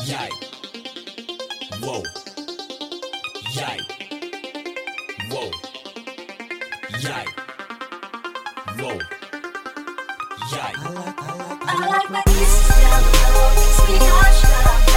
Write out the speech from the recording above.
Yay. Whoa. Yay. Whoa. Yay. Whoa. Yay. I like my kisses down low, makes me hush now.